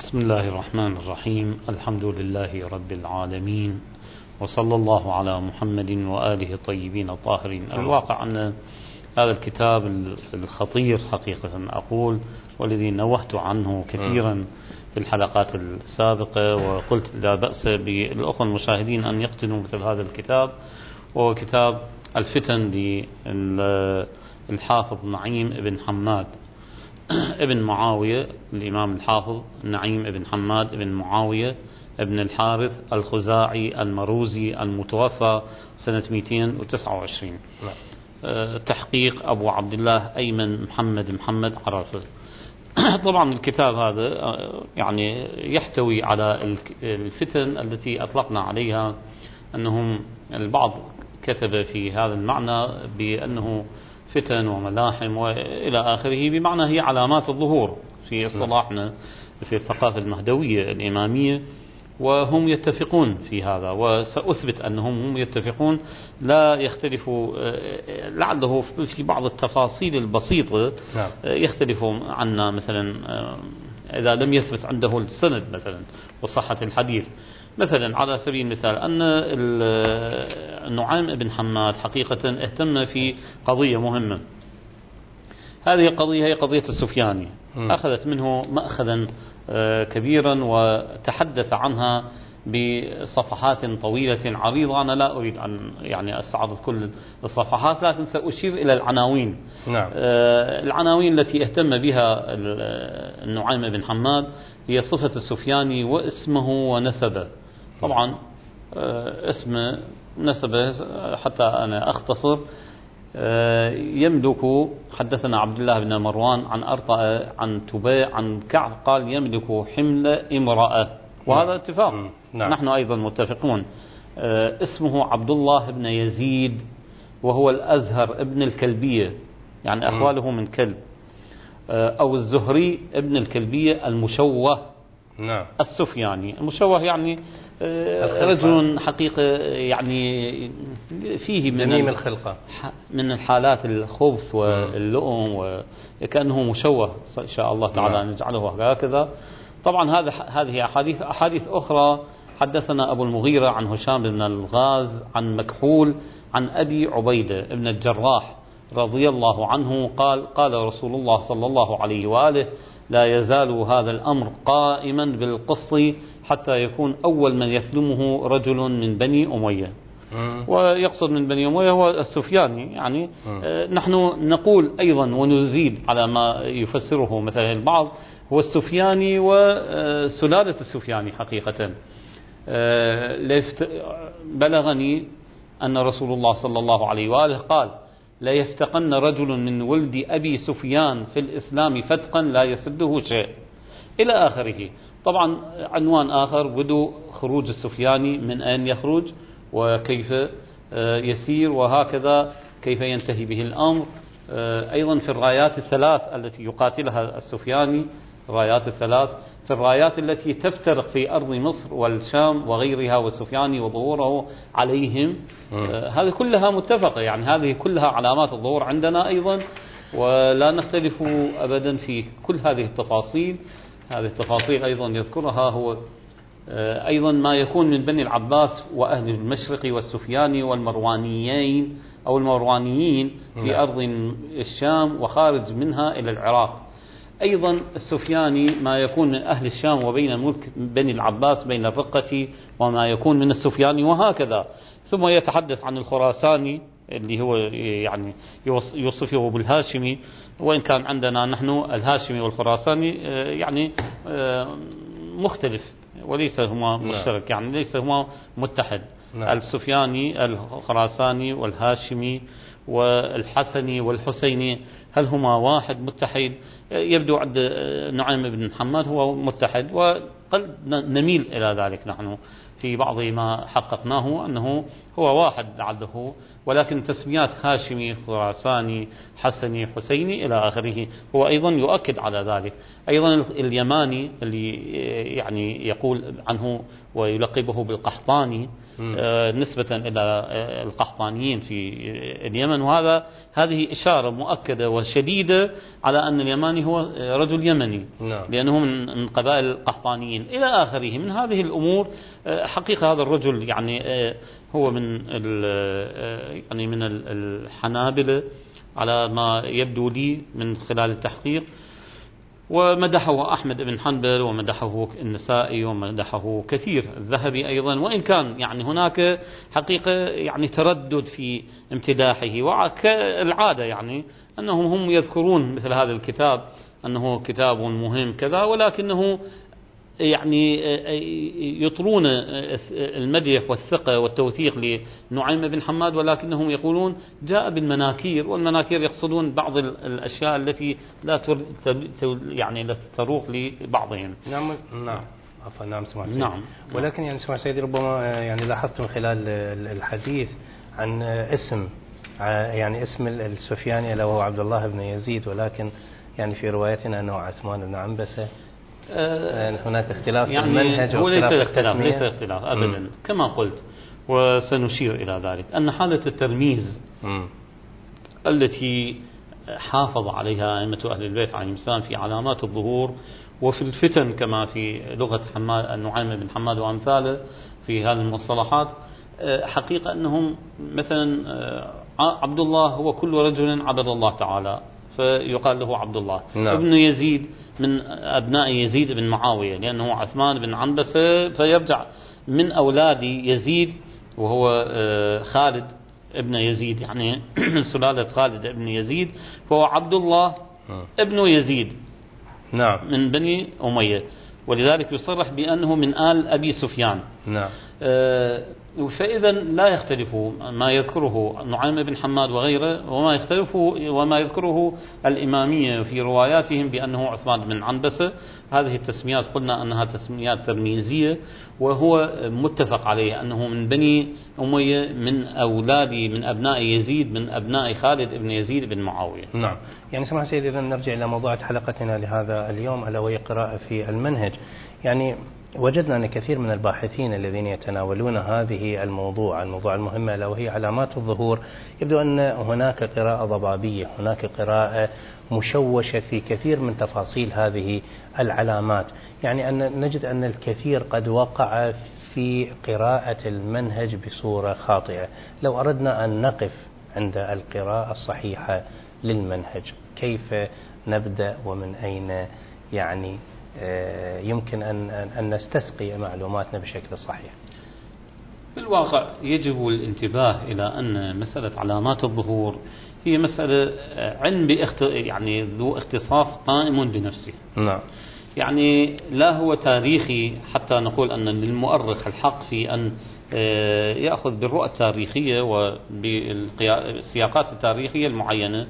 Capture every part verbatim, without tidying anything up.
بسم الله الرحمن الرحيم. الحمد لله رب العالمين، وصلى الله على محمد وآله الطيبين الطاهرين. الواقع أن هذا الكتاب الخطير حقيقة أقول، والذي نوهت عنه كثيرا في الحلقات السابقة، وقلت لا بأس بالأخوة المشاهدين أن يقتنوا مثل هذا الكتاب، وهو كتاب الفتن للحافظ نعيم بن حماد ابن معاوية، الإمام الحافظ نعيم بن حماد بن معاوية ابن الحارث الخزاعي المروزي المتوفى سنة مئتين وتسعة وعشرين. تحقيق أبو عبد الله أيمن محمد محمد عرفة. طبعا الكتاب هذا يعني يحتوي على الفتن التي أطلقنا عليها، أنهم البعض كتب في هذا المعنى بأنه فتن وملاحم وإلى آخره، بمعنى هي علامات الظهور في اصطلاحنا في الثقافة المهدوية الإمامية، وهم يتفقون في هذا، وسأثبت أنهم هم يتفقون، لا يختلفوا، لعله في بعض التفاصيل البسيطة يختلفوا عنا، مثلا إذا لم يثبت عنده السند مثلا وصحة الحديث. مثلا على سبيل المثال أن نعيم بن حماد حقيقة اهتم في قضية مهمة. هذه القضية هي قضية السفياني، أخذت منه مأخذا كبيرا وتحدث عنها بصفحات طويلة عريضة. أنا لا أريد أن يعني أستعرض كل الصفحات، لكن سأشير إلى العناوين. نعم. العناوين التي اهتم بها النعيم بن حماد هي صفة السفياني واسمه ونسبه. طبعا اسم نسبه حتى أنا أختصر، يملك، حدثنا عبد الله بن مروان عن أرطأ عن تباع عن كعب قال يملك حمل امرأة، وهذا اتفاق. نعم. نحن أيضا متفقون. اسمه عبد الله بن يزيد، وهو الأزهر ابن الكلبية، يعني أخواله من كلب، أو الزهري ابن الكلبية المشوه. نعم. السفياني المشوه يعني رجل حقيقة يعني فيه من الخلقة من الحالات الخبث واللؤم، وكأنه مشوه. إن شاء الله تعالى نعم. نجعله هكذا. طبعا هذا هذه أحاديث أحاديث أخرى. حدثنا أبو المغيرة عن هشام بن الغاز عن مكحول عن أبي عبيدة بن الجراح رضي الله عنه قال قال رسول الله صلى الله عليه وآله: لا يزال هذا الأمر قائما بالقسط حتى يكون أول من يثلمه رجل من بني أمية. ويقصد من بني أمية هو السفياني. يعني نحن نقول أيضا ونزيد على ما يفسره مثلا البعض، هو السفياني وسلالة السفياني. حقيقة بلغني أن رسول الله صلى الله عليه وآله قال: لا يفتقن رجل من ولد أبي سفيان في الإسلام فتقا لا يسده شيء، إلى آخره. طبعا عنوان آخر بدو خروج السفياني، من أين يخرج وكيف يسير، وهكذا كيف ينتهي به الأمر. أيضا في الرايات الثلاث التي يقاتلها السفياني، الرايات الثلاث في الرايات التي تفترق في أرض مصر والشام وغيرها، والسفياني وظهوره عليهم، هذه كلها متفقة. يعني هذه كلها علامات الظهور عندنا أيضا، ولا نختلف أبدا في كل هذه التفاصيل. هذه التفاصيل أيضا يذكرها هو أيضا ما يكون من بني العباس وأهل المشرق والسفياني والمروانيين أو المروانيين في أرض الشام وخارج منها إلى العراق. أيضا السفياني ما يكون من أهل الشام وبين ملك بني العباس بين الرقة، وما يكون من السفياني، وهكذا. ثم يتحدث عن الخراساني اللي هو يعني يوصفه بالهاشمي، وإن كان عندنا نحن الهاشمي والخراساني يعني مختلف وليس هما مشترك، يعني ليس هما متحد. السفياني الخراساني والهاشمي والحسني والحسيني هل هما واحد متحد؟ يبدو عند نعيم بن حماد هو متحد، وقد نميل إلى ذلك نحن في بعض ما حققناه أنه هو واحد لعله، ولكن تسميات هاشمي، خراساني، حسني، حسيني إلى آخره هو أيضا يؤكد على ذلك. أيضا اليماني اللي يعني يقول عنه ويلقبه بالقحطاني نسبة إلى القحطانيين في اليمن، وهذا هذه إشارة مؤكدة وشديدة على أن اليماني هو رجل يمني لأنه من قبائل القحطانيين إلى آخره من هذه الأمور. حقيقة هذا الرجل يعني هو من يعني من الحنابلة على ما يبدو لي من خلال التحقيق، ومدحه أحمد بن حنبل ومدحه النسائي ومدحه كثير، الذهبي أيضا، وإن كان يعني هناك حقيقة يعني تردد في امتداحه، وكالعادة يعني أنهم هم يذكرون مثل هذا الكتاب أنه كتاب مهم كذا، ولكنه يعني يطرون المدح والثقة والتوثيق لنعيم بن حماد، ولكنهم يقولون جاء بالمناكير، والمناكير يقصدون بعض الأشياء التي لا يعني لا تروق لبعضهم. نعم نعم عفوا نعم سمع سيدي. نعم. ولكن يعني سمع سيدي ربما يعني لاحظت من خلال الحديث عن اسم يعني اسم السفياني اللي هو عبد الله بن يزيد، ولكن يعني في روايتنا أنه عثمان بن عنبسة. يعني هناك اختلاف يعني في المنهج هو ليس واختلاف اختلاف ليس اختلاف أبدا م. كما قلت، وسنشير إلى ذلك أن حالة الترميز م. التي حافظ عليها أئمة أهل البيت عليهم السلام في علامات الظهور وفي الفتن كما في لغة حماد النعيم بن حماد وأمثاله في هذه المصطلحات، حقيقة أنهم مثلا عبد الله هو كل رجل عبد الله تعالى فيقال له عبد الله. نعم. ابن يزيد من أبناء يزيد بن معاوية لأنه عثمان بن عنبسة فيرجع من أولاد يزيد وهو خالد ابن يزيد، يعني من سلالة خالد ابن يزيد، فهو عبد الله ابن يزيد. نعم. من بني أمية، ولذلك يصرح بأنه من آل أبي سفيان. نعم. فإذا لا يختلف ما يذكره نعيم بن حماد وغيره وما يختلف وما يذكره الإمامية في رواياتهم بأنه عثمان بن عنبسة. هذه التسميات قلنا أنها تسميات ترميزية، وهو متفق عليه أنه من بني أمية من أولاد من أبناء يزيد من أبناء خالد بن يزيد بن معاوية. نعم. يعني سمع سيدي إذا نرجع إلى موضوع حلقتنا لهذا اليوم ألا وهي قراءة في المنهج. يعني وجدنا أن كثير من الباحثين الذين يتناولون هذه الموضوع الموضوع المهمة ألا وهي علامات الظهور، يبدو أن هناك قراءة ضبابية، هناك قراءة مشوشة في كثير من تفاصيل هذه العلامات. يعني أن نجد أن الكثير قد وقع في قراءة المنهج بصورة خاطئة. لو أردنا أن نقف عند القراءة الصحيحة للمنهج كيف نبدأ ومن أين يعني يمكن أن أن نستسقي معلوماتنا بشكل صحيح؟ بالواقع يجب الانتباه إلى أن مسألة علامات الظهور هي مسألة علم باخت... يعني ذو اختصاص قائم بنفسه. نعم. يعني لا هو تاريخي حتى نقول أن للمؤرخ الحق في أن يأخذ بالرؤى التاريخية وبالسياقات التاريخية المعينة،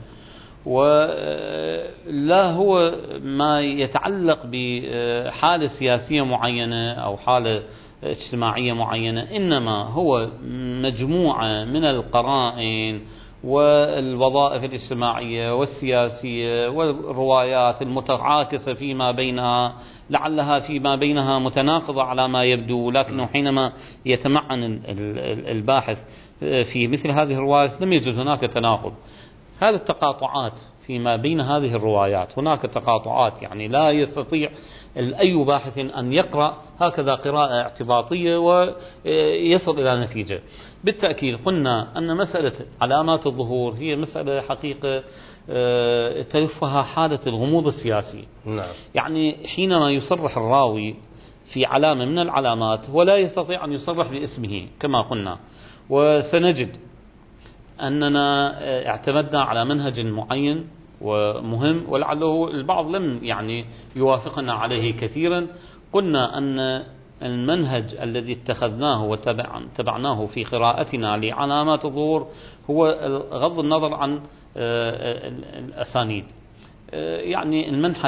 ولا هو ما يتعلق بحالة سياسية معينة أو حالة اجتماعية معينة، إنما هو مجموعة من القرائن والوظائف الاجتماعية والسياسية والروايات المتعاكسة فيما بينها، لعلها فيما بينها متناقضة على ما يبدو، لكنه حينما يتمعن الباحث في مثل هذه الروايات لم يوجد هناك تناقض. هذه التقاطعات فيما بين هذه الروايات، هناك تقاطعات يعني لا يستطيع أي باحث أن يقرأ هكذا قراءة اعتباطية ويصل إلى نتيجة. بالتأكيد قلنا أن مسألة علامات الظهور هي مسألة حقيقة تلفها حالة الغموض السياسي. نعم. يعني حينما يصرح الراوي في علامة من العلامات ولا يستطيع أن يصرح باسمه كما قلنا، وسنجد أننا اعتمدنا على منهج معين ومهم ولعله البعض لم يعني يوافقنا عليه كثيرا. قلنا أن المنهج الذي اتخذناه وتبعناه في قراءتنا لعلامات الظهور هو غض النظر عن الأسانيد. يعني المنحى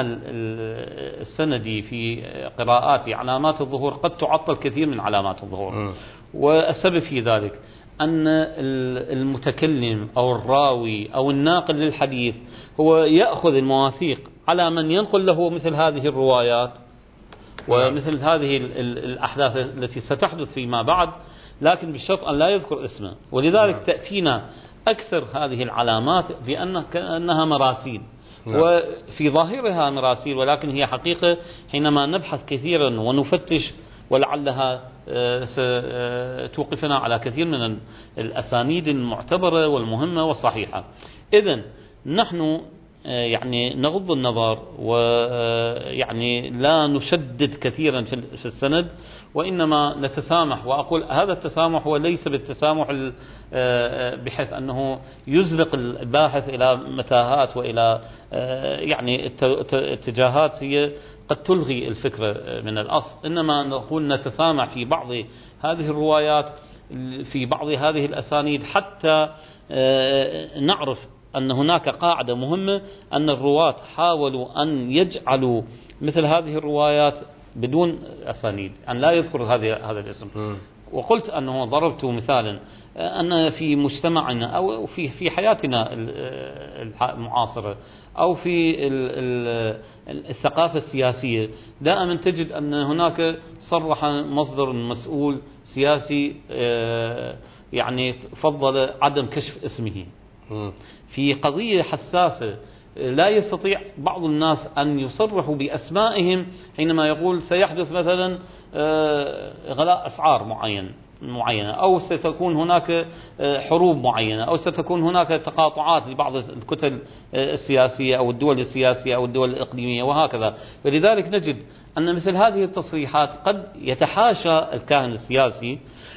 السندي في قراءات علامات الظهور قد تعطل كثير من علامات الظهور، والسبب في ذلك أن المتكلم أو الراوي أو الناقل للحديث هو يأخذ المواثيق على من ينقل له مثل هذه الروايات ومثل هذه الأحداث التي ستحدث فيما بعد، لكن بالشرط أن لا يذكر اسمه. ولذلك تأتينا أكثر هذه العلامات بأنها مراسيل، وفي ظاهرها مراسيل، ولكن هي حقيقة حينما نبحث كثيرا ونفتش ولعلها توقفنا على كثير من الأسانيد المعتبرة والمهمة والصحيحة. إذن نحن يعني نغض النظر ويعني لا نشدد كثيرا في السند، وإنما نتسامح. وأقول هذا التسامح هو ليس بالتسامح بحيث أنه يزلق الباحث إلى متاهات وإلى يعني اتجاهات هي قد تلغي الفكرة من الأصل، إنما نقول نتسامح في بعض هذه الروايات في بعض هذه الأسانيد حتى نعرف أن هناك قاعدة مهمة، أن الرواة حاولوا أن يجعلوا مثل هذه الروايات بدون أسانيد، أن لا يذكر هذا هذا الاسم. وقلت أنه ضربت مثالا أن في مجتمعنا أو في في حياتنا المعاصرة أو في الثقافة السياسية دائما تجد أن هناك صرح مصدر مسؤول سياسي يعني فضل عدم كشف اسمه في قضية حساسة. لا يستطيع بعض الناس أن يصرحوا بأسمائهم حينما يقول سيحدث مثلا غلاء أسعار معين معينة، أو ستكون هناك حروب معينة، أو ستكون هناك تقاطعات لبعض الكتل السياسية أو الدول السياسية أو الدول الإقليمية وهكذا. فلذلك نجد أن مثل هذه التصريحات قد يتحاشى الكاهن السياسي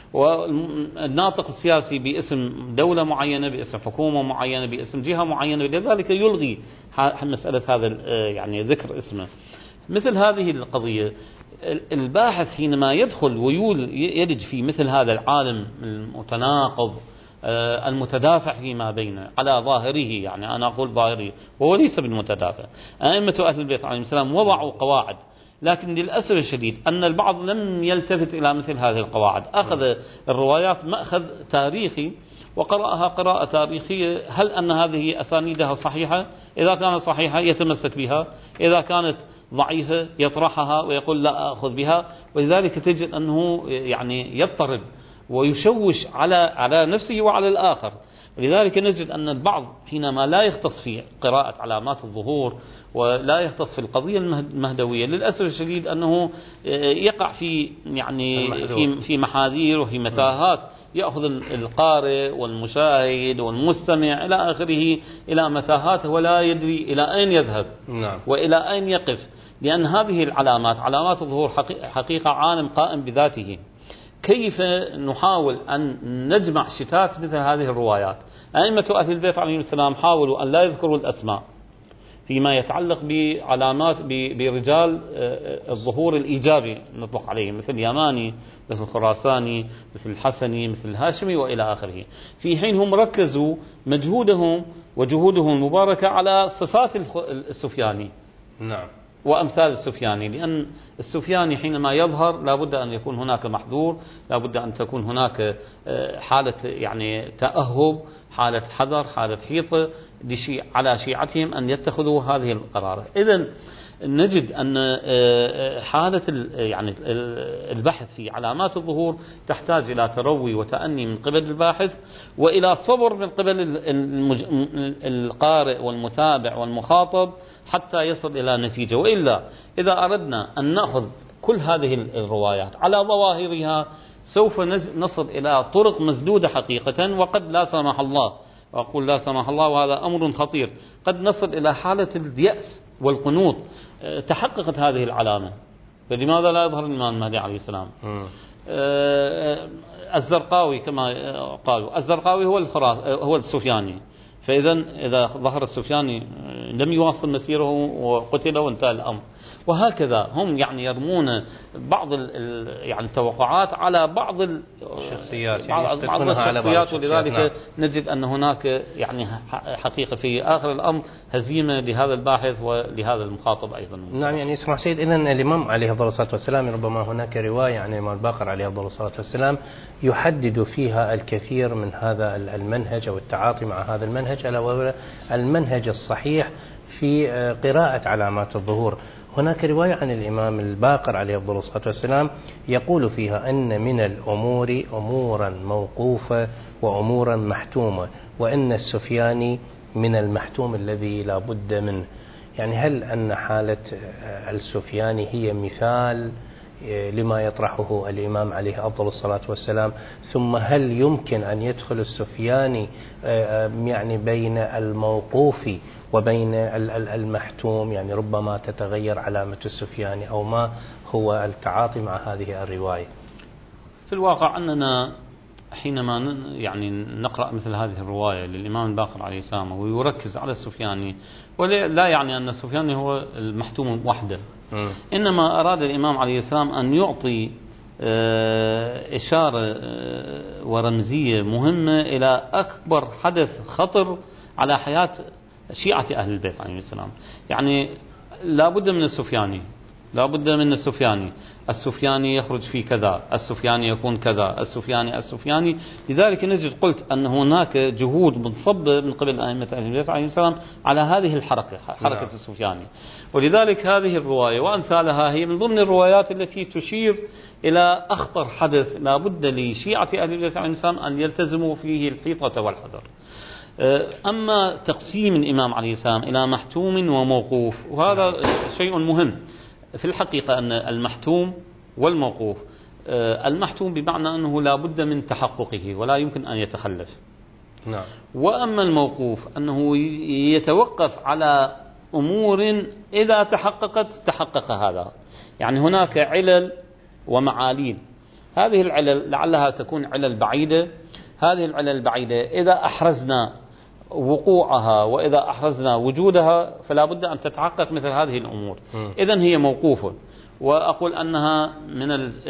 والناطق السياسي باسم دولة معينة، باسم حكومة معينة، باسم جهة معينة، لذلك يلغي مسألة هذا يعني ذكر اسمه. مثل هذه القضية الباحث حينما يدخل ويلج في مثل هذا العالم المتناقض المتدافع فيما بينه على ظاهره، يعني أنا أقول ظاهره وهو ليس بالمتدافع. أئمة أهل البيت عليهم السلام وضعوا قواعد، لكن للأسف الشديد أن البعض لم يلتفت إلى مثل هذه القواعد، أخذ الروايات مأخذ تاريخي وقرأها قراءة تاريخية. هل أن هذه أسانيدها صحيحة؟ إذا كانت صحيحة يتمسك بها، إذا كانت ضعيفة يطرحها ويقول لا أخذ بها. ولذلك تجد أنه يعني يضطرب ويشوش على على نفسه وعلى الآخر. ولذلك نجد أن البعض حينما لا يختص في قراءة علامات الظهور ولا يختص في القضية المهدوية، للأسف الشديد أنه يقع في يعني في في محاذير وفي متاهات، يأخذ القارئ والمشاهد والمستمع إلى آخره إلى متاهات ولا يدري إلى أين يذهب نعم. وإلى أين يقف، لأن هذه العلامات علامات الظهور حقيقة عالم قائم بذاته. كيف نحاول أن نجمع شتات مثل هذه الروايات؟ أئمة أهل البيت عليهم السلام حاولوا أن لا يذكروا الأسماء فيما يتعلق بعلامات برجال الظهور الإيجابي نطلق عليهم، مثل يماني، مثل خراساني، مثل الحسني، مثل الهاشمي وإلى آخره، في حين هم ركزوا مجهودهم وجهودهم المباركة على صفات السفياني. نعم. وأمثال السفياني، لأن السفياني حينما يظهر لابد أن يكون هناك محظور، لابد أن تكون هناك حالة يعني تأهب، حالة حذر، حالة حيطة على شيعتهم أن يتخذوا هذه القرارات. إذن نجد أن حالة يعني البحث في علامات الظهور تحتاج إلى تروي وتأني من قبل الباحث، وإلى صبر من قبل القارئ والمتابع والمخاطب حتى يصل إلى نتيجة. وإلا إذا أردنا أن نأخذ كل هذه الروايات على ظواهرها سوف نصل إلى طرق مسدودة حقيقة، وقد لا سمح الله، وأقول لا سمح الله وهذا أمر خطير، قد نصل إلى حالة اليأس والقنوط. تحققت هذه العلامة، فلماذا لا يظهر الإمام المهدي عليه السلام؟ الزرقاوي كما قالوا، الزرقاوي هو هو السفياني، فإذا إذا ظهر السفياني لم يواصل مسيره وقتل وانتهى الأمر. وهكذا هم يعني يرمون بعض ال يعني التوقعات على بعض الشخصيات، يعني بعض, بعض الشخصيات، ولذلك نعم. نجد أن هناك يعني حقيقة في آخر الأمر هزيمة لهذا الباحث ولهذا المخاطب أيضا. نعم، يعني اسمع سيد، إذن الإمام عليه أفضل الصلاة والسلام ربما هناك رواية عن الإمام الباقر عليه أفضل الصلاة والسلام يحدد فيها الكثير من هذا المنهج أو التعاطي مع هذا المنهج، ألا وهو المنهج الصحيح في قراءة علامات الظهور. هناك رواية عن الإمام الباقر عليه أفضل الصلاة والسلام يقول فيها أن من الأمور أمورا موقوفة وأمورا محتومة، وأن السفياني من المحتوم الذي لا بد منه. يعني هل أن حالة السفياني هي مثال لما يطرحه الإمام عليه أفضل الصلاة والسلام؟ ثم هل يمكن أن يدخل السفياني يعني بين الموقوف وبين المحتوم؟ يعني ربما تتغير علامة السفياني، أو ما هو التعاطي مع هذه الرواية؟ في الواقع أننا حينما يعني نقرأ مثل هذه الرواية للإمام الباقر عليه السلام ويركز على السفياني، ولا يعني أن السفياني هو المحتوم وحده، إنما أراد الإمام عليه السلام أن يعطي إشارة ورمزية مهمة إلى أكبر حدث خطر على حياة شيعة أهل البيت عليه السلام. يعني لا بد من السفياني، لا بد من السفياني، السفياني يخرج في كذا، السفياني يكون كذا، السفياني السفياني لذلك نجد قلت أن هناك جهود متصبة من قبل أئمة أهل البيت عليه السلام على هذه الحركة، حركة نعم. السفياني. ولذلك هذه الرواية وأمثالها هي من ضمن الروايات التي تشير إلى أخطر حدث لا بد لشيعة أهل البيت عليه السلام أن يلتزموا فيه الحيطة والحذر. أما تقسيم الإمام عليه السلام إلى محتوم وموقوف، وهذا شيء مهم في الحقيقة، أن المحتوم والموقوف، المحتوم بمعنى أنه لا بد من تحققه ولا يمكن أن يتخلف، نعم. وأما الموقوف أنه يتوقف على أمور إذا تحققت تحقق هذا. يعني هناك علل ومعاليل، هذه العلل لعلها تكون علل بعيدة، هذه العلل البعيدة إذا أحرزنا وقوعها وإذا أحرزنا وجودها فلا بد أن تتحقق مثل هذه الأمور، إذن هي موقوفة. وأقول أنها من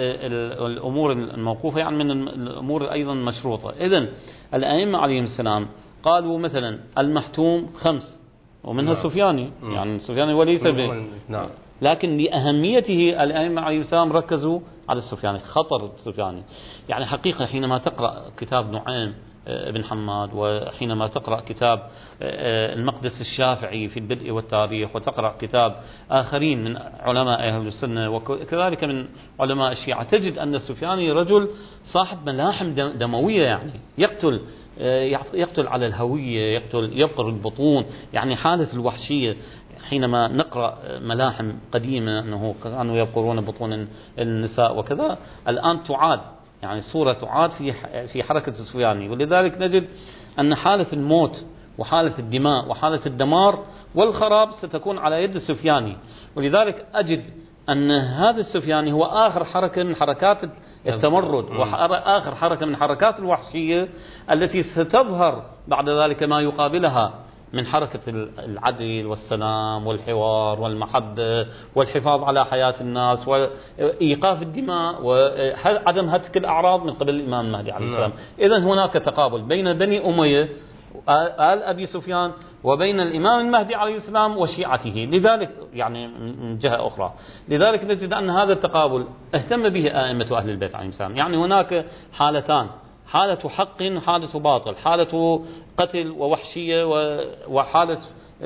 الأمور الموقوفة يعني من الأمور أيضا مشروطة. إذن الأئمة عليهم السلام قالوا مثلا المحتوم خمس ومنها نعم. سفياني، يعني سفياني وليس به، نعم. لكن لأهميته الأئمة عليهم السلام ركزوا على السفياني، خطر السفياني. يعني حقيقة حينما تقرأ كتاب نعيم بن حماد، وحينما تقرأ كتاب المقدس الشافعي في البدء والتاريخ، وتقرأ كتاب آخرين من علماء أهل السنة وكذلك من علماء الشيعة، تجد أن السفياني رجل صاحب ملاحم دموية، يعني يقتل يقتل على الهوية، يقتل يبقر البطون، يعني حالة الوحشية. حينما نقرأ ملاحم قديمة أنه كانوا يبقرون بطون النساء وكذا، الآن تعاد، يعني الصورة تعاد في في حركة السفياني. ولذلك نجد أن حالة الموت وحالة الدماء وحالة الدمار والخراب ستكون على يد السفياني. ولذلك أجد أن هذا السفياني هو آخر حركة من حركات التمرد وآخر حركة من حركات الوحشية التي ستظهر بعد ذلك ما يقابلها من حركة العدل والسلام والحوار والمحبة والحفاظ على حياة الناس وإيقاف الدماء وعدم هتك الأعراض من قبل الإمام المهدي عليه السلام. إذن هناك تقابل بين بني أمية آل أبي سفيان وبين الإمام المهدي عليه السلام وشيعته، لذلك يعني من جهة أخرى. لذلك نجد أن هذا التقابل اهتم به أئمة أهل البيت عليه السلام. يعني هناك حالتان، حالة حق وحالة باطل، حالة قتل ووحشية وحالة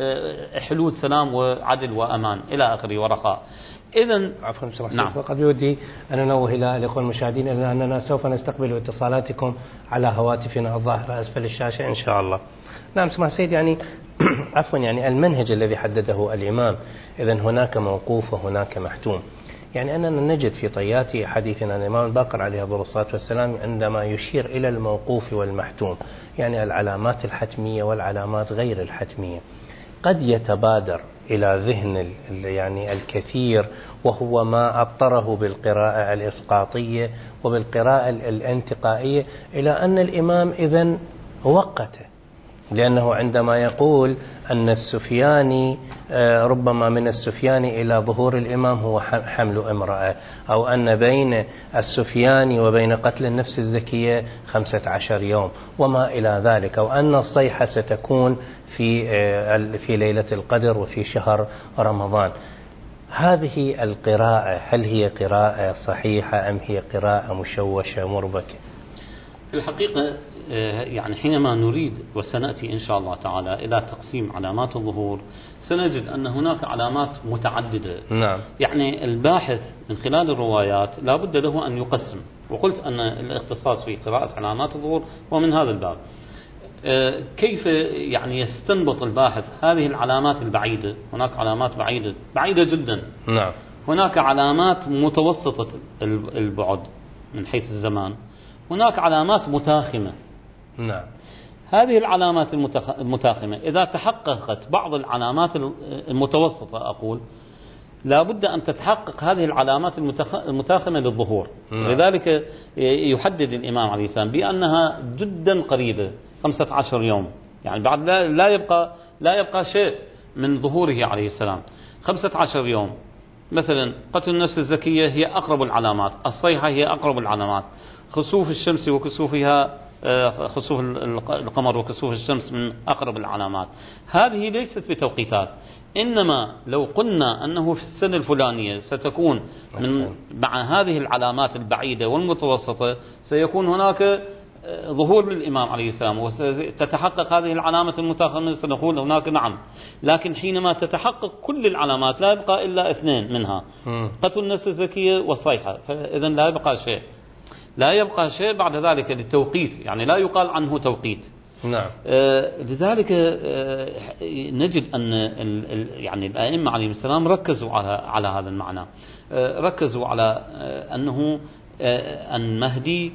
حلول سلام وعدل وأمان إلى آخره ورخاء. إذن عفوا نعم. فقط بودي أن ننوه إلى الإخوة المشاهدين أننا سوف نستقبل اتصالاتكم على هواتفنا الظاهرة أسفل الشاشة إن شاء الله. نعم سمع سيد، يعني عفوا يعني المنهج الذي حدده الإمام، إذن هناك موقوف وهناك محتوم. يعني أننا نجد في طيات حديثنا الإمام الباقر عليه الصلاة والسلام عندما يشير إلى الموقوف والمحتوم، يعني العلامات الحتمية والعلامات غير الحتمية، قد يتبادر إلى ذهن يعني الكثير وهو ما أبطره بالقراءة الإسقاطية وبالقراءة الانتقائية إلى أن الإمام إذن وقته، لأنه عندما يقول أن السفياني ربما من السفياني إلى ظهور الإمام هو حمل امرأة، أو أن بين السفياني وبين قتل النفس الزكية خمسة عشر يوم وما إلى ذلك، أو أن الصيحة ستكون في في ليلة القدر وفي شهر رمضان. هذه القراءة هل هي قراءة صحيحة أم هي قراءة مشوشة مربكة؟ الحقيقة يعني حينما نريد وسنأتي إن شاء الله تعالى إلى تقسيم علامات الظهور سنجد أن هناك علامات متعددة. نعم. يعني الباحث من خلال الروايات لا بد له أن يقسم، وقلت أن الاختصاص في قراءة علامات الظهور هو من هذا الباب. كيف يعني يستنبط الباحث هذه العلامات البعيدة؟ هناك علامات بعيدة بعيدة جدا. نعم. هناك علامات متوسطة البعد من حيث الزمان، هناك علامات متاخمة. نعم. هذه العلامات المتاخمة إذا تحققت بعض العلامات المتوسطة أقول لا بد أن تتحقق هذه العلامات المتاخمة للظهور. نعم. لذلك يحدد الإمام عليه السلام بأنها جدا قريبة، خمسة عشر يوم، يعني بعد لا يبقى لا يبقى شيء من ظهوره عليه السلام. خمسة عشر يوم مثلا قتل النفس الزكية هي أقرب العلامات، الصيحة هي أقرب العلامات، خسوف الشمس وكسوفها، خسوف القمر وكسوف الشمس من أقرب العلامات. هذه ليست بتوقيتات، إنما لو قلنا أنه في السنة الفلانية ستكون من مع هذه العلامات البعيدة والمتوسطة سيكون هناك ظهور للإمام عليه السلام وستتحقق هذه العلامة المتاخمة سنقول هناك نعم. لكن حينما تتحقق كل العلامات لا يبقى إلا اثنين منها، قتل النفس الزكية والصيحة، فإذا لا يبقى شيء لا يبقى شيء بعد ذلك للتوقيت، يعني لا يقال عنه توقيت. نعم. آه لذلك آه نجد أن يعني الأئمة عليهم السلام ركزوا على على هذا المعنى، آه ركزوا على آه أنه آه أن مهدي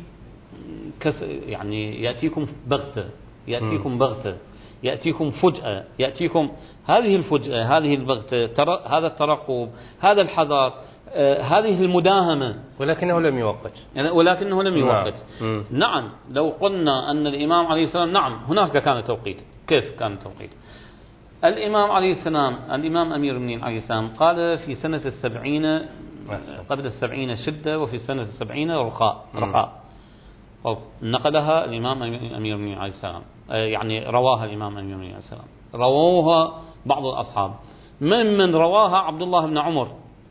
يعني يأتيكم بغتة، يأتيكم بغتة، يأتيكم فجأة، يأتيكم هذه الفجأة، هذه البغتة، هذا الترقب، هذا الحذر، آه هذه المداهمة. ولكنه لم يوقت ولكنه لم يوقت. نعم. نعم لو قلنا أن الإمام عليه السلام نعم هناك كان توقيت. كيف كان التوقيت؟ الإمام عليه السلام الإمام أمير المؤمنين عليه السلام قال في سنة السبعين قبل السبعين شدة وفي سنة السبعين رخاء رخاء نقلها الإمام أمير المؤمنين عليه السلام، يعني رواها الإمام أمير المؤمنين عليه السلام، رووها بعض الأصحاب، من من رواها عبد الله بن عمر.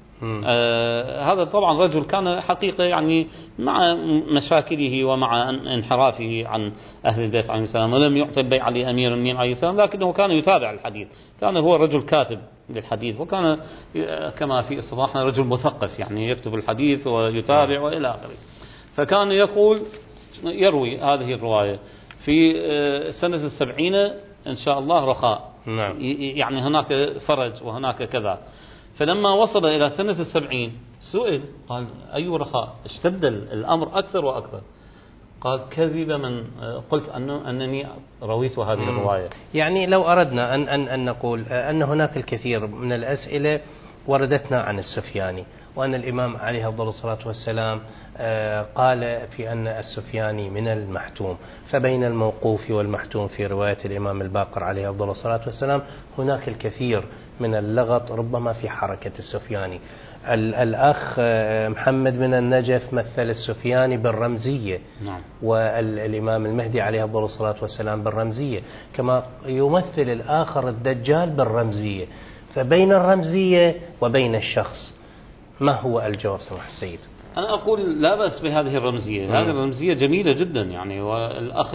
آه هذا طبعا رجل كان حقيقة يعني مع مشاكله ومع انحرافه عن أهل البيت عليه السلام ولم يعطي البيعة لأمير المؤمنين عليه السلام، لكنه كان يتابع الحديث، كان هو رجل كاتب للحديث، وكان كما في اصطلاحنا رجل مثقف، يعني يكتب الحديث ويتابع وإلى آخره. فكان يقول يروي هذه الرواية في سنة السبعين إن شاء الله رخاء. نعم. يعني هناك فرج وهناك كذا. فلما وصل إلى سنة السبعين سئل قال أي رخاء؟ اشتد الأمر أكثر وأكثر. قال كذب من قلت أنه أنني رويت هذه الرواية. يعني لو أردنا أن, أن, أن نقول أن هناك الكثير من الأسئلة وردتنا عن السفياني، وأن الإمام عليه أفضل الصلاة والسلام قال في أن السفياني من المحتوم، فبين الموقوف والمحتوم في رواية الإمام الباقر عليه أفضل الصلاة والسلام هناك الكثير من اللغط ربما في حركة السفياني. الأخ محمد بن النجف مثل السفياني بالرمزية. نعم. والإمام المهدي عليه أفضل الصلاة والسلام بالرمزية، كما يمثل الآخر الدجال بالرمزية. فبين الرمزية وبين الشخص ما هو الجواب سمح السيد؟ أنا أقول لا بأس بهذه الرمزية. مم. هذه الرمزية جميلة جدا يعني، والأخ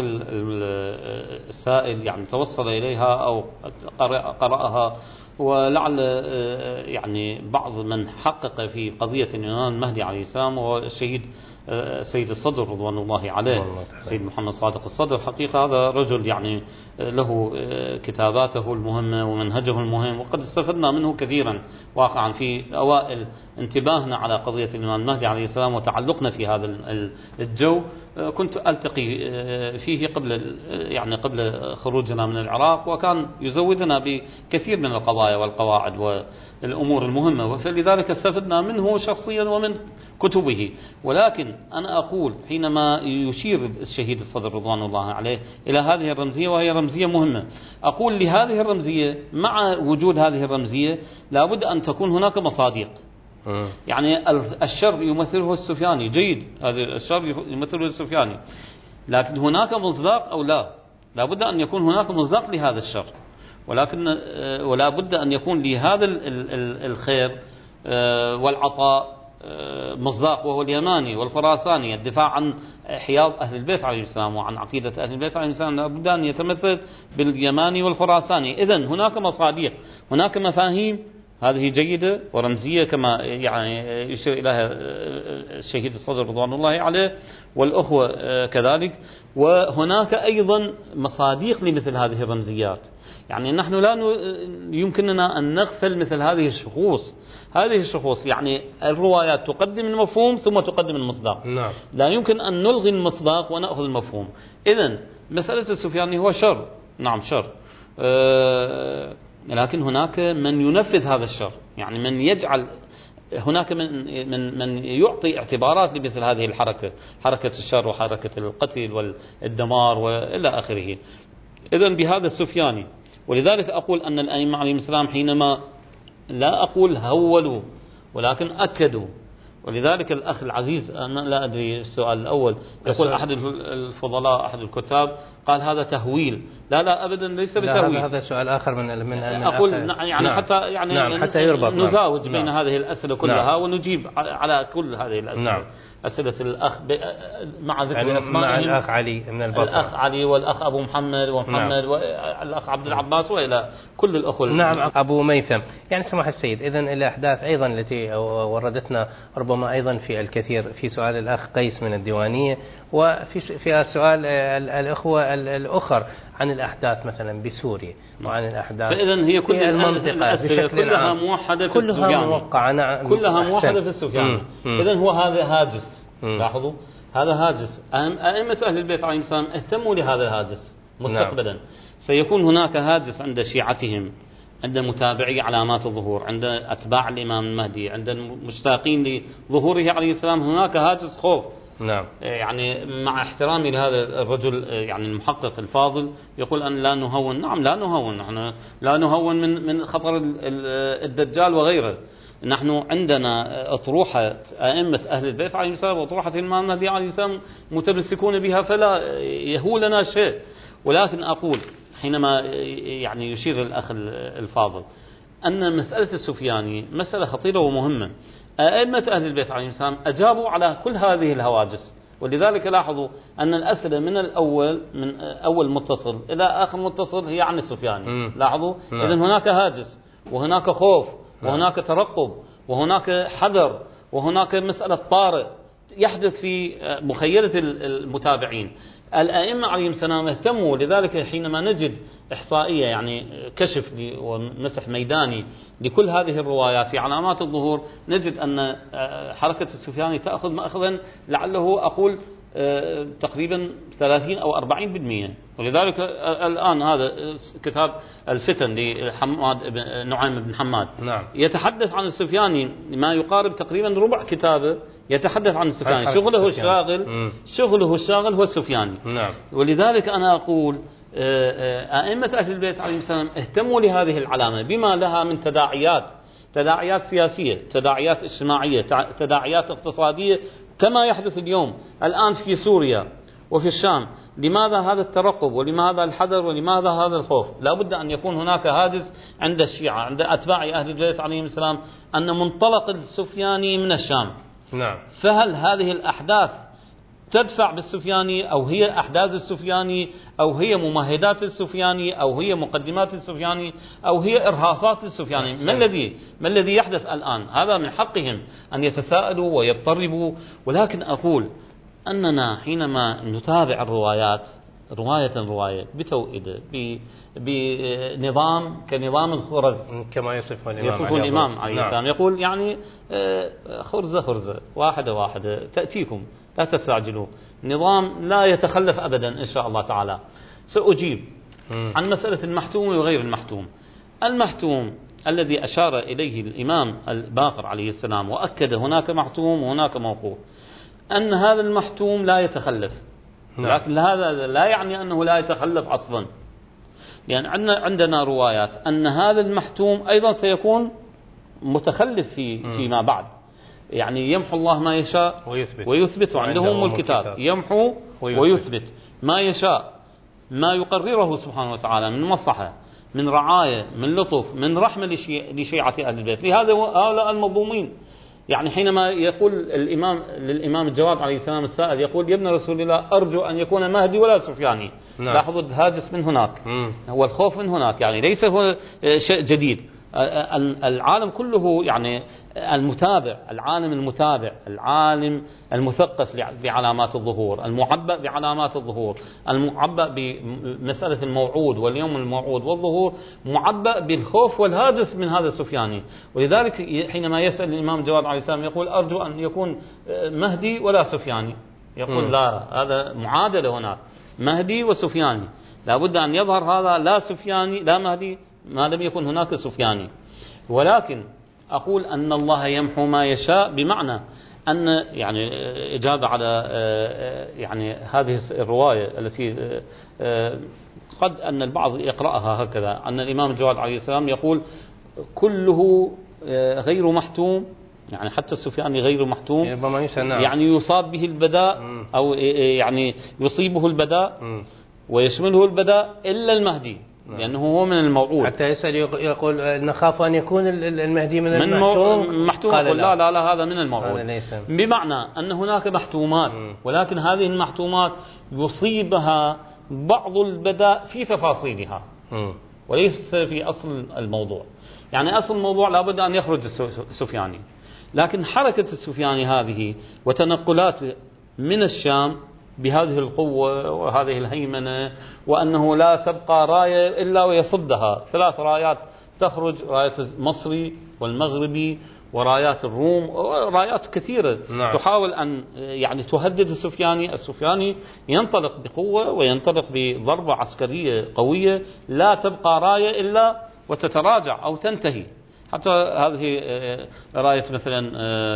السائل يعني توصل إليها أو قرأها، ولعل يعني بعض من حقق في قضية الإمام المهدي عليه السلام والشهيد سيد الصدر رضوان الله عليه سيد محمد صادق الصدر، حقيقة هذا رجل يعني له كتاباته المهمة ومنهجه المهم، وقد استفدنا منه كثيرا واقعا في أوائل انتباهنا على قضية الإمام المهدي عليه السلام وتعلقنا في هذا الجو. كنت ألتقي فيه قبل يعني قبل خروجنا من العراق، وكان يزودنا بكثير من القضايا والقواعد والأمور المهمة، فلذلك استفدنا منه شخصيا ومن كتبه. ولكن أنا أقول حينما يشير الشهيد الصدر رضوان الله عليه إلى هذه الرمزية، وهي رمزية مهمة، أقول لهذه الرمزية مع وجود هذه الرمزية لابد أن تكون هناك مصادق. يعني الشر يمثله السفياني، جيد، هذا الشر يمثله السفياني، لكن هناك مصداق أو لا؟ لابد أن يكون هناك مصداق لهذا الشر، ولكن ولا بد أن يكون لهذا الخير والعطاء مصداق، وهو اليماني والخراساني، الدفاع عن حياض أهل البيت عليه السلام وعن عقيدة أهل البيت عليه السلام، لابد أن يتمثل باليماني والخراساني. إذن هناك مصادق، هناك مفاهيم هذه جيدة ورمزية كما يعني يشير إليها الشهيد الصدر رضوان الله عليه والأخوة كذلك، وهناك أيضا مصادق لمثل هذه الرمزيات. يعني نحن لا يمكننا أن نغفل مثل هذه الشخوص. هذه الشخوص يعني الروايات تقدم المفهوم ثم تقدم المصداق، نعم. لا يمكن أن نلغي المصداق ونأخذ المفهوم. إذن مسألة السفياني هو شر، نعم شر، أه لكن هناك من ينفذ هذا الشر، يعني من يجعل هناك من من من يعطي اعتبارات لمثل هذه الحركة، حركة الشر وحركة القتل والدمار وإلى آخره. إذن بهذا السفياني، ولذلك أقول أن الأئمة عليهم السلام حينما لا أقول هولوا ولكن أكدوا. ولذلك الأخ العزيز، أنا لا أدري السؤال الأول، يقول أحد الفضلاء أحد الكتاب قال هذا تهويل. لا لا أبدا، ليس بتهويل. هذا سؤال آخر من من, من أقول يعني نعم حتى يعني نعم حتى يربط، نزاوج نعم. بين هذه الأسئلة كلها، نعم. ونجيب على كل هذه الأسئلة، نعم. أسئلة الأخ مع ذكر يعني أسمائهم، مع الأخ علي من البصرة، الأخ علي والأخ أبو محمد ومحمد، نعم. والأخ عبد العباس وإلى كل الأخوة. نعم. أبو ميثم، يعني سمح السيد، إذن الأحداث أيضا التي وردتنا ربما أيضا في الكثير في سؤال الأخ قيس من الديوانية، وفي في سؤال الأخوة الأخر عن الأحداث مثلا بسوريا وعن الأحداث، فإذن هي كل المنطقة بشكل كلها موحدة في كلها السفياني، موقعة، نعم. كلها موحدة في السفياني. إذن هو هذا هاجس، لاحظوا هذا هاجس. أئمة أهل البيت عليهم السلام اهتموا لهذا الهاجس مستقبلا. نعم. سيكون هناك هاجس عند شيعتهم، عند متابعي علامات الظهور، عند أتباع الإمام المهدي، عند المشتاقين لظهوره عليه السلام، هناك هاجس خوف. نعم. يعني مع احترامي لهذا الرجل يعني المحقق الفاضل، يقول أن لا نهون. نعم لا نهون، نحن لا نهون من من خطر الدجال وغيره. نحن عندنا أطروحة أئمة أهل البيت عليهم السلام وأطروحة الإمام المهدي عليه السلام متمسكون بها، فلا يهولنا شيء. ولكن أقول حينما يعني يشير الأخ الفاضل أن مسألة السفياني مسألة خطيرة ومهمة، أئمة أهل البيت عليهم السلام أجابوا على كل هذه الهواجس. ولذلك لاحظوا أن الأسئلة من الأول من أول متصل إلى آخر متصل هي عن السفياني. لاحظوا، إذن هناك هاجس وهناك خوف وهناك ترقب وهناك حذر وهناك مسألة طارئ يحدث في مخيلة المتابعين. الأئمة عليهم السلام اهتموا، لذلك حينما نجد إحصائية يعني كشف ومسح ميداني لكل هذه الروايات في علامات الظهور، نجد أن حركة السفياني تأخذ مأخذا لعله أقول تقريبا ثلاثين أو أربعين بالمئة. ولذلك الآن هذا كتاب الفتن لحماد نعيم بن حماد، نعم. يتحدث عن السفياني ما يقارب تقريبا ربع كتابه يتحدث عن السفياني، شغله الشاغل شغله الشاغل هو السفياني. نعم. ولذلك أنا أقول أئمة أهل البيت عليهم السلام اهتموا لهذه العلامة بما لها من تداعيات، تداعيات سياسية، تداعيات اجتماعية، تداعيات اقتصادية، كما يحدث اليوم الآن في سوريا وفي الشام. لماذا هذا الترقب ولماذا الحذر ولماذا هذا الخوف؟ لا بد أن يكون هناك هاجس عند الشيعة، عند أتباع أهل البيت عليهم السلام، أن منطلق السفياني من الشام. نعم. فهل هذه الأحداث تدفع بالسفياني، أو هي أحداث السفياني، أو هي ممهدات السفياني، أو هي مقدمات السفياني، أو هي إرهاصات السفياني؟ ما الذي ما الذي يحدث الآن؟ هذا من حقهم أن يتساءلوا ويضطربوا. ولكن أقول أننا حينما نتابع الروايات رواية رواية بتوئيد بنظام كنظام الخرز كما يصفه الإمام, يصفه الإمام عليه السلام، يقول يعني خرزة خرزة واحدة واحدة تأتيكم، لا تستعجلوا، نظام لا يتخلف أبدا إن شاء الله تعالى. سأجيب عن مسألة المحتوم وغير المحتوم. المحتوم الذي أشار إليه الإمام الباقر عليه السلام وأكد هناك محتوم وهناك موقوف، أن هذا المحتوم لا يتخلف، لكن هذا لا يعني أنه لا يتخلف أصلا، لأن يعني عندنا روايات أن هذا المحتوم أيضا سيكون متخلف في فيما بعد، يعني يمحو الله ما يشاء ويثبت, ويثبت وعندهم الكتاب يمحو ويثبت ما يشاء، ما يقرره سبحانه وتعالى من مصلحة، من رعاية، من لطف، من رحمة لشيعة أهل البيت. لهذا هؤلاء المظلومين، يعني حينما يقول الإمام للإمام الجواد عليه السلام السائل، يقول يا ابن رسول الله أرجو أن يكون مهدي ولا سفياني. نعم. لاحظوا الهاجس من هناك، مم. هو الخوف من هناك، يعني ليس هو شيء جديد. العالم كله يعني المتابع، العالم المتابع، العالم المثقف بعلامات الظهور، المعبأ بعلامات الظهور، المعبأ بمسألة الموعود واليوم الموعود والظهور، معبأ بالخوف والهاجس من هذا السفياني. ولذلك حينما يسأل الإمام جواد عليه السلام يقول أرجو أن يكون مهدي ولا سفياني، يقول م. لا، هذا معادلة هناك، مهدي وسفياني، لابد أن يظهر هذا، لا سفياني لا مهدي ما لم يكن هناك سفياني. ولكن أقول أن الله يمحو ما يشاء، بمعنى أن يعني إجابة على يعني هذه الرواية التي قد أن البعض يقرأها هكذا، أن الإمام الجواد عليه السلام يقول كله غير محتوم، يعني حتى السفياني غير محتوم، يعني يصاب به البداء أو يعني يصيبه البداء ويشمله البداء إلا المهدي، لأنه هو من الموعود. حتى يسأل يقول نخاف أن يكون المهدي من المحتوم، محتوم، قال لا لا لا هذا من الموعود، بمعنى أن هناك محتومات، ولكن هذه المحتومات يصيبها بعض البداء في تفاصيلها وليس في أصل الموضوع. يعني أصل الموضوع لابد أن يخرج السفياني، لكن حركة السفياني هذه وتنقلات من الشام بهذه القوة وهذه الهيمنة، وأنه لا تبقى راية إلا ويصدها ثلاث رايات تخرج، راية المصري والمغربي ورايات الروم، رايات كثيرة. نعم. تحاول أن يعني تهدد السفياني، السفياني ينطلق بقوة وينطلق بضربة عسكرية قوية، لا تبقى راية إلا وتتراجع أو تنتهي. حتى هذه راية مثلا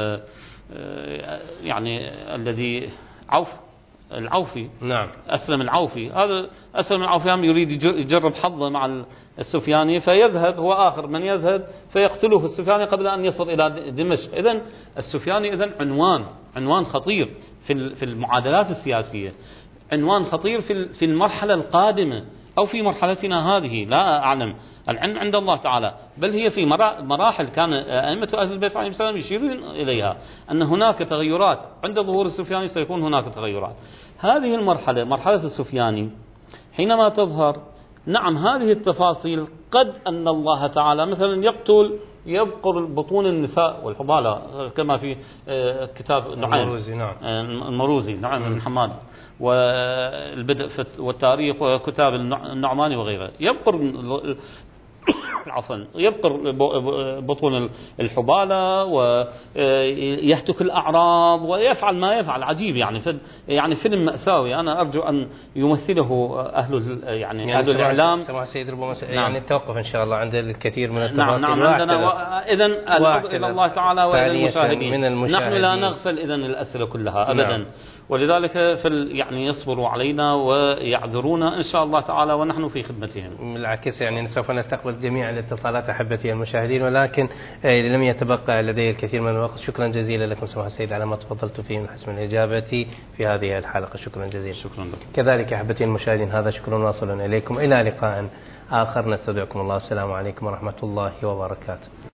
يعني الذي عوف العوفي، نعم. أسلم العوفي، هذا أسلم العوفي هم يريد يجرب حظه مع السفياني، فيذهب هو آخر من يذهب فيقتله السفياني قبل أن يصل إلى دمشق. إذن السفياني إذن عنوان عنوان خطير في في المعادلات السياسية، عنوان خطير في في المرحلة القادمة أو في مرحلتنا هذه، لا أعلم، العلم عند الله تعالى، بل هي في مراحل كان أئمة أهل البيت عليهم السلام يشيرون إليها أن هناك تغيرات عند ظهور السفياني، سيكون هناك تغيرات. هذه المرحلة، مرحلة السفياني، حينما تظهر، نعم هذه التفاصيل قد أن الله تعالى مثلا يقتل يبقر بطون النساء والحبالة كما في كتاب نعيم المروزي، نعم المروزي نعيم بن حماد والبدء والتاريخ وكتاب النعماني وغيره، يبقر عفوا يبقر بطون الحبالة ويهتك الأعراض ويفعل ما يفعل، عجيب يعني يعني فيلم مأساوي. أنا أرجو أن يمثله أهل يعني, يعني أهل الإعلام. سماح سيد ربما نعم. يعني التوقف إن شاء الله عند الكثير من التفاصيل. نعم نعم عندنا. إذن العودة إلى الله تعالى وإلى المشاهدين. نحن لا نغفل إذن الأسئلة كلها أبدا. نعم. ولذلك فل يعني يصبروا علينا ويعذرونا إن شاء الله تعالى ونحن في خدمتهم. بالعكس يعني سوف نستقبل جميع الاتصالات أحبتي المشاهدين، ولكن لم يتبقى لدي الكثير من الوقت. شكرا جزيلا لكم سماحة السيد على ما تفضلت فيه من حسن الإجابة في هذه الحلقة. شكرا جزيلا. شكرا لكم. كذلك أحبتي المشاهدين هذا شكر واصل إليكم، إلى لقاء آخر نستودعكم الله، السلام عليكم ورحمة الله وبركاته.